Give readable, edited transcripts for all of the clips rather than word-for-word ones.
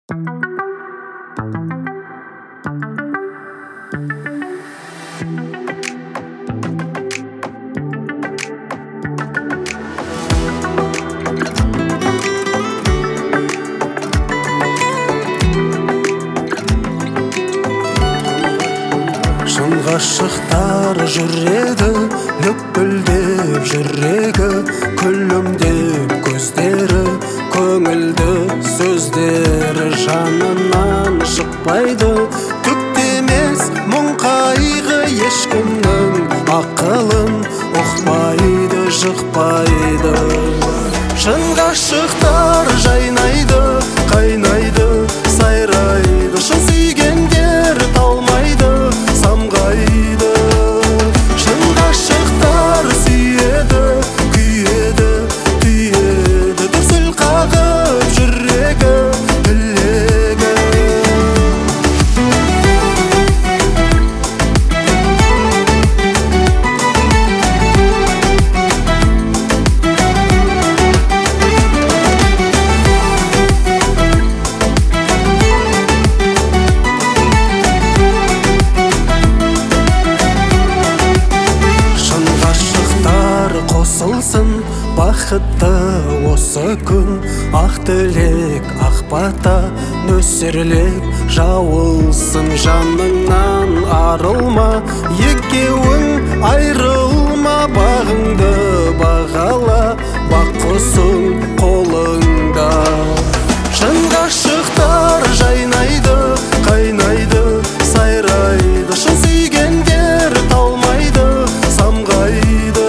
Шын ғашықтар жүреді, лүпілдеп жүрегі, күлімдеп көздері, көңілді сөздері жанынан шықпайды. Түктемес мұң қайғы ешкімнің ақылын ұқпайды, жықпайды. Шын ғашықтар жайнайды, қайнайды, сайрайды. Шын сүйгендер талмайды, самғайды. Шын ғашықтар сүйеді, күйеді, түйеді. Дүрсіл қағып жүрегі, тілегі. Қосылсын бақытты осы күн, ақ тілек, ақ бата нөсерлік жауылсын жаныңнан арылма. Екеуің айрылма, бағыңды бағала, бақ құсың қолыңда. Шын ғашықтар жайнайды, қайнайды, сайрайды. Шын сүйгендер талмайды, самғайды.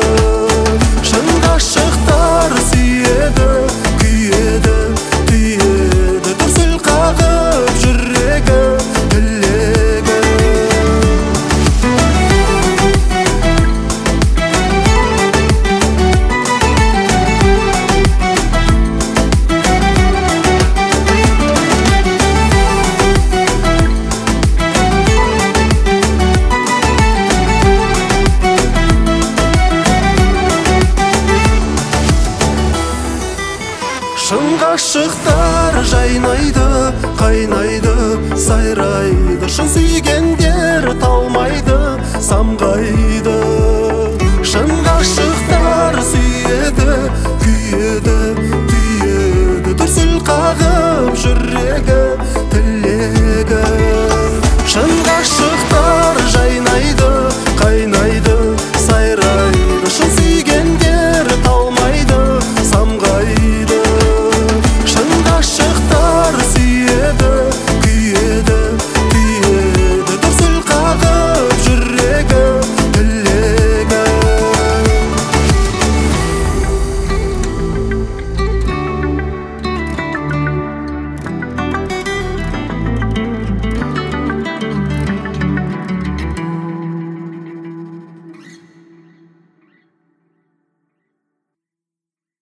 Ғашықтар сүйеді, күйеді, түйеді. Дүрсіл қағып жүрегі, тілегі. Шын ғашықтар жайнайды, қайнайды, сайрайды. Шын сүйген